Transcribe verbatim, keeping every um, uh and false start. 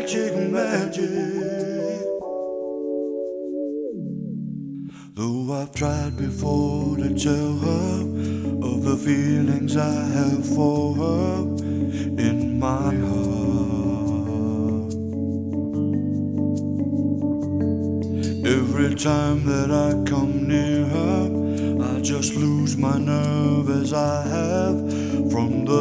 magic, magic. Though I've tried before to tell her of the feelings I have for her in my heart. Every time that I come near her, I just lose my nerve as I have from the